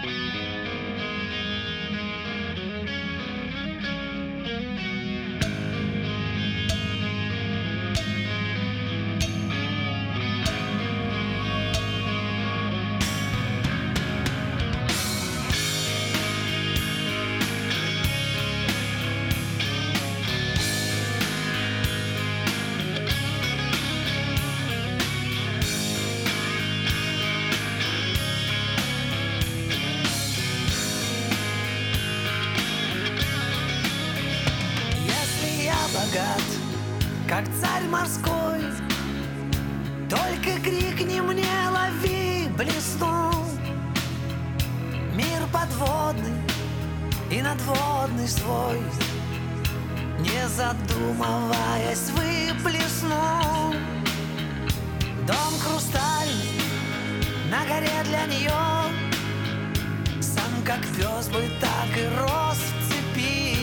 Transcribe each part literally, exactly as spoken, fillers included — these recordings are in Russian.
Богат, как царь морской, только крикни мне, лови, блеснул. Мир подводный и надводный свой, не задумываясь, выплеснул. Дом хрустальный на горе для нее, сам как пес бы так и рос в цепи.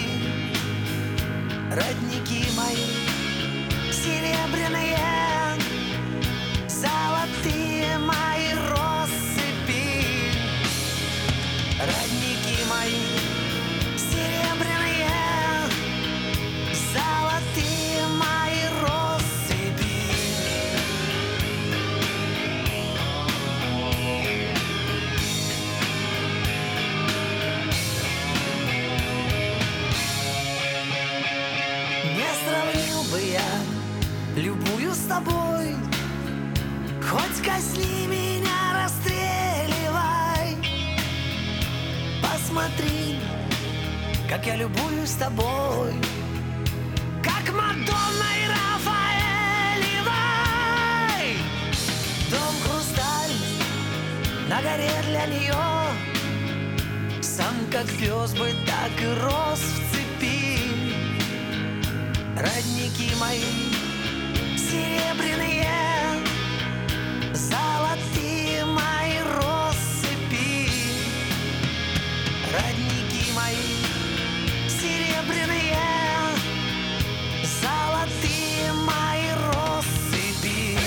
Родники мои серебряные, золотые мои россыпи. Родники мои серебряные, золотые мои россыпи. Не сравнил бы я любую с тобой, хоть казни меня, расстреливай. Посмотри, как я любуюсь тобой, как Мадонна и Рафаэлевой. Дом хрустальный на горе для нее, сам как пес бы так и рос в цепи. Родники мои серебряные, золотые мои россыпи. Родники мои серебряные, золотые мои россыпи.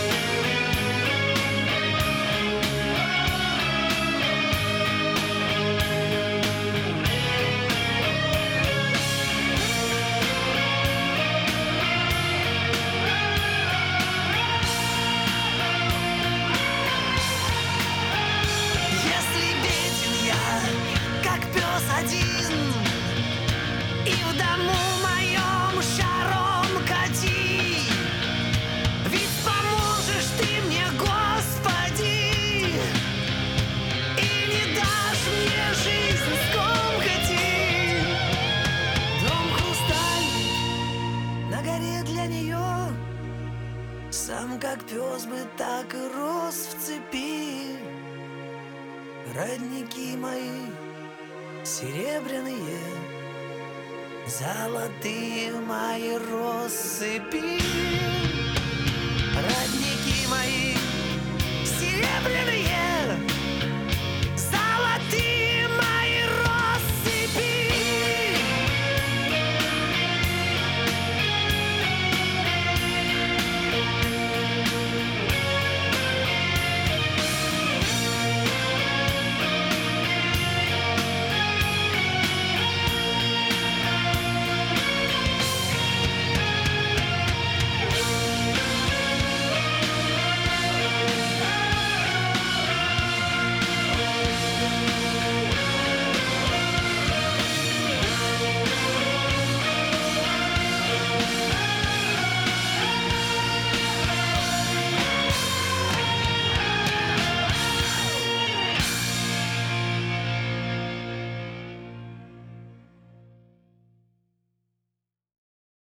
Один и в дому моем шаром кати, ведь поможешь ты мне, Господи, и не дашь мне жизнь скомкати. Дом хрустальный на горе для нее, сам как пес бы так и рос в цепи. Родники мои серебряные, золотые мои россыпи.